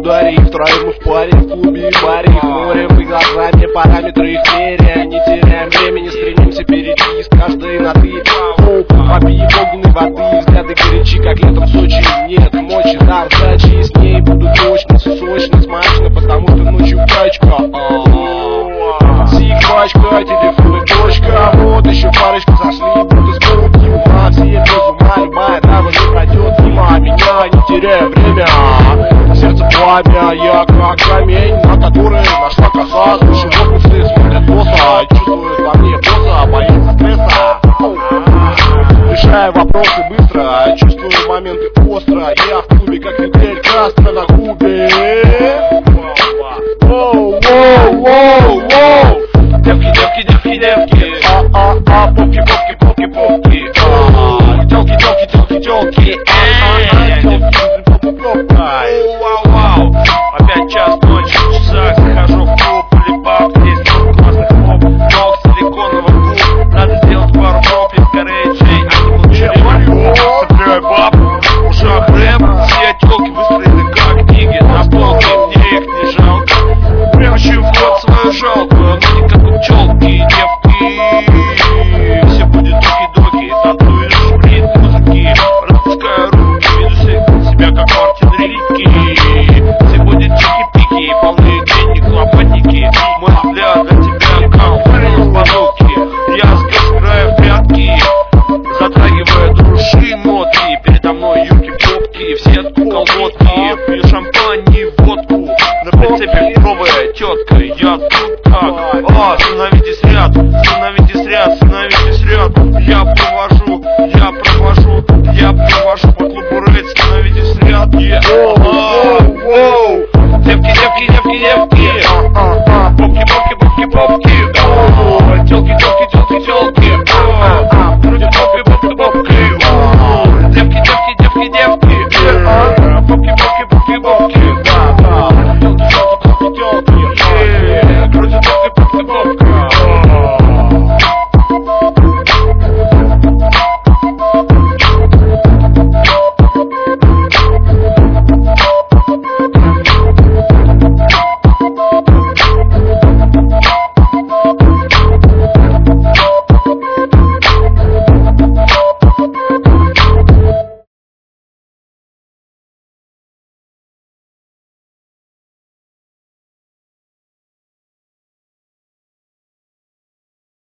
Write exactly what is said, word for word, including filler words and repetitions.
ударе, втроем мы в паре, в клубе и баре, их море, мы глазами, параметры их меря. Не теряем времени, стремимся перейти с каждой на ты. Попей огненной воды, взгляды горячи, как летом в Сочи. Нет мочи, да, сдачи, с ней буду точно, сочно, смачно, потому что ночью качка. Сиквачка, телефон и точка. Вот еще парочку сошли, будто с полки ума. Все без ума, любая дама не пройдет мимо меня, не теряя время. Сердце пламя, я как камень, на который нашла коса. Слышу возгласы, смотрят босса, чувствует во мне босса, боится стресса. Решаю вопросы быстро, чувствую моменты остро. Я в клубе, как Фидель Кастро на Кубе. Воу, воу, воу, воу. Девки, девки, девки, девки. А, а, а, попки, попки, попки, попки. А, телки, телки, телки, телки. Эй, девки, попки, попки. Вау, вау. Опять час ночи в часах. Захожу в клуб, полипап. Здесь много классных моп. Ног силиконовых губ. Надо сделать пару проплив, горячей. Они получили собираю баб. В ушах рэп. Все телки выстроены как книги на полке. Мне их не жалко. Прячу в рот свою жалку, но не как у пчелки, девки. Все будет доки-доки, танцуешь в ритм музыки. Распускаю руки, веду себя как Мартин Рикки. Все будет чики-пики, полные денег, лопатники. Мой взгляд для тебя как фрил базуки. Я сыграю в прятки, затрагивая души нотки. Передо мной юбки-попки, в сетку колготки. Пью шампань и водку, на прицепе новая тетка. Я тут так, а, становитесь ряд, становитесь ряд, становитесь ряд. Я провожу, я провожу, я провожу по клубу рейд, становитесь ряд. Yeah.